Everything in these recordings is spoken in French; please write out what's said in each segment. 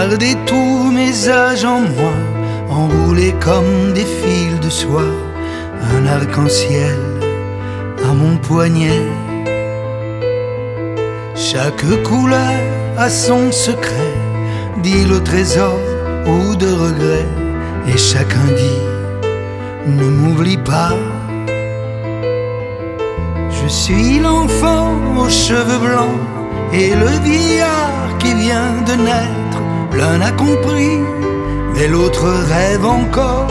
gardé tous mes âges en moi, enroulés comme des fils de soie, un arc-en-ciel à mon poignet. Chaque couleur a son secret, d'île au trésor ou de regret, et chacun dit ne m'oublie pas. Je suis l'enfant aux cheveux blancs et le vieillard qui vient de naître. L'un a compris, mais l'autre rêve encore.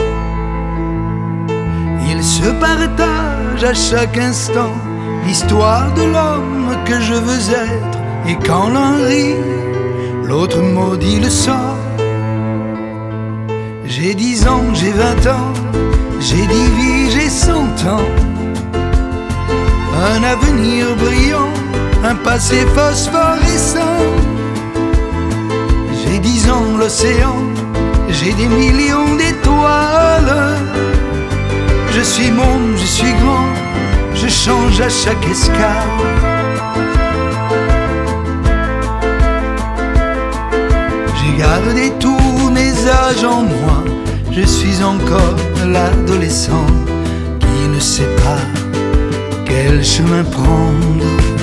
Ils se partagent à chaque instant l'histoire de l'homme que je veux être. Et quand l'un rit, l'autre maudit le sort. J'ai 10 ans, j'ai 20 ans, j'ai 10 vies, j'ai 100 ans. Un avenir brillant, un passé phosphorescent. J'ai 10 ans, l'océan, j'ai des millions d'étoiles. Je suis monde, je suis grand, je change à chaque escale. J'ai gardé tous mes âges en moi, je suis encore l'adolescent qui ne sait pas quel chemin prendre.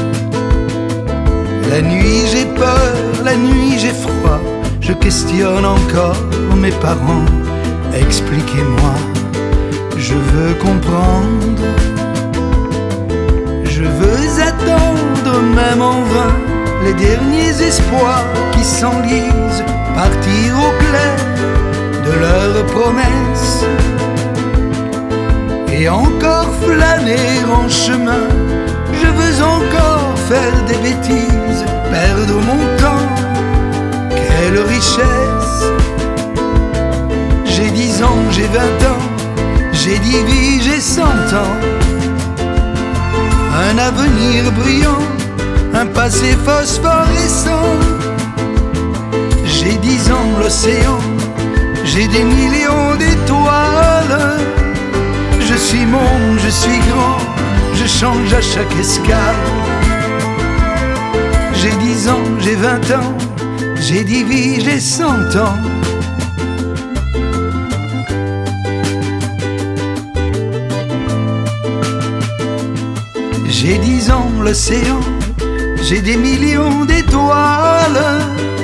La nuit j'ai peur, la nuit j'ai froid, je questionne encore mes parents. Expliquez-moi, je veux comprendre. Je veux attendre même en vain les derniers espoirs qui s'enlisent, partir au clair de leurs promesses. Et encore flâner en chemin, je veux encore faire des bêtises, perdre mon temps, quelle richesse. J'ai 10 ans, j'ai 20 ans, j'ai 10 vies, j'ai 100 ans. Un avenir brillant, un passé phosphorescent. J'ai 10 ans, l'océan, j'ai des millions d'étoiles. Je suis monde, je suis grand, je change à chaque escale. J'ai 10 ans, j'ai 20 ans, j'ai 10 vies, j'ai 100 ans. J'ai 10 ans, l'océan, j'ai des millions d'étoiles.